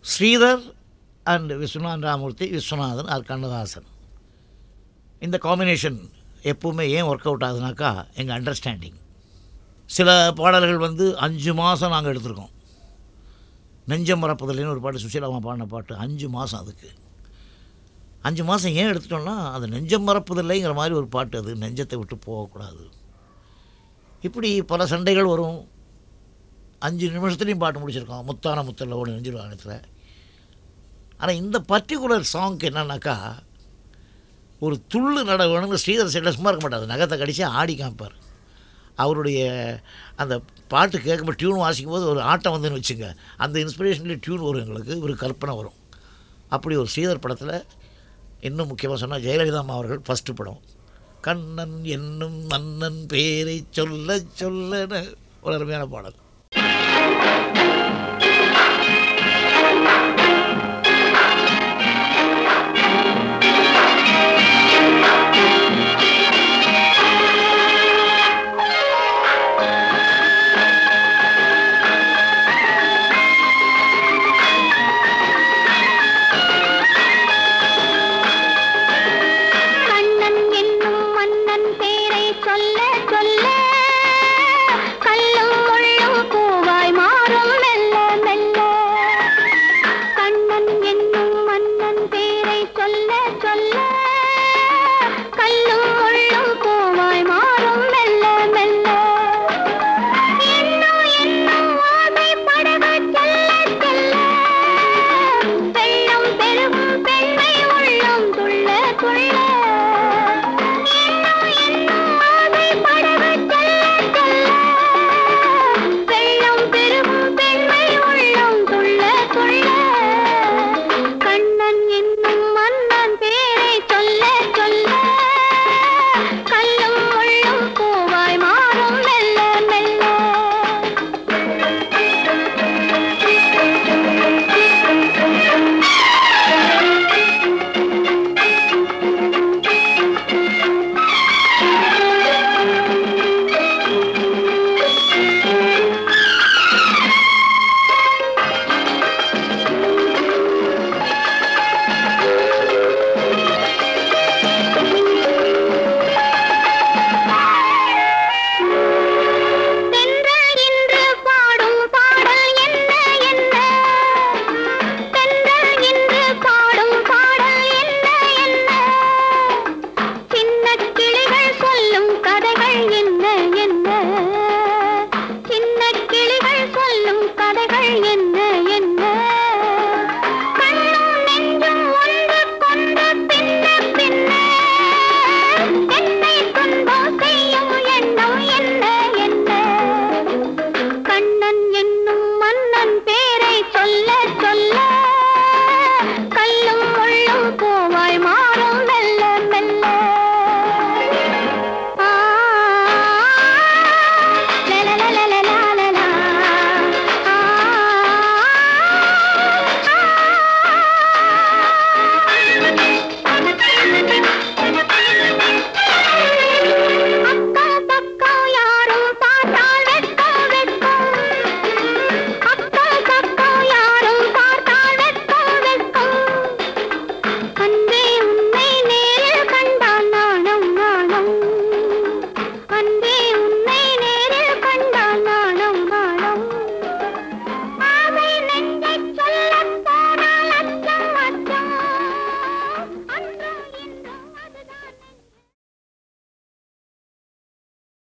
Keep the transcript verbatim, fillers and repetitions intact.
Sridhar and Viswanath Ramamurthy, Viswanathan ஆர் கண்ணதாசன், இந்த combination எப்போவுமே ஏன் ஒர்க் அவுட் ஆகுதுனாக்கா எங்கள் அண்டர்ஸ்டாண்டிங். சில பாடல்கள் வந்து அஞ்சு மாதம் நாங்கள் எடுத்திருக்கோம். நெஞ்சம் மறப்பதில்லைன்னு ஒரு பாட்டு, சுஷீலாமா பாடின பாட்டு, அஞ்சு மாதம். அதுக்கு அஞ்சு மாதம் ஏன் எடுத்துட்டோம்னா, அது நெஞ்சம் மறப்பதில்லைங்கிற மாதிரி ஒரு பாட்டு, அது நெஞ்சத்தை விட்டு போகக்கூடாது. இப்படி பல சண்டைகள் வரும். அஞ்சு நிமிஷத்துலேயும் பாட்டு முடிச்சிருக்கோம். முத்தான முத்தல்ல ஓடி நெஞ்சிருவாங்கத்தில். ஆனால் இந்த பர்டிகுலர் சாங்க்கு என்னன்னாக்கா, ஒரு துள்ளு நட வேணும்னு ஸ்ரீதர் சைடில் சும்மா இருக்க மாட்டார். நகத்தை கடிச்சு ஆடி காமிப்பார். அவருடைய அந்த பாட்டு கேட்கும்போது டியூன் வாசிக்கும் போது ஒரு ஆட்டம் வந்துன்னு வச்சுங்க, அந்த இன்ஸ்பிரேஷன்லேயே டியூன் வரும் எங்களுக்கு, ஒரு கற்பனை வரும். அப்படி ஒரு ஸ்ரீதர் படத்தில், இன்னும் முக்கியமாக சொன்னால் ஜெயலலிதா அம்மா அவர்கள் ஃபஸ்ட்டு படம், கண்ணன் என்னும் மன்னன் பேரை சொல்ல சொல்லன ஒரு அருமையான பாடல்.